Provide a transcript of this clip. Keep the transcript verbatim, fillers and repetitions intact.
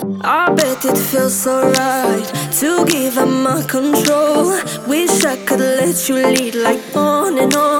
I bet it feels so right to give up my control. Wish I could let you lead like on and on.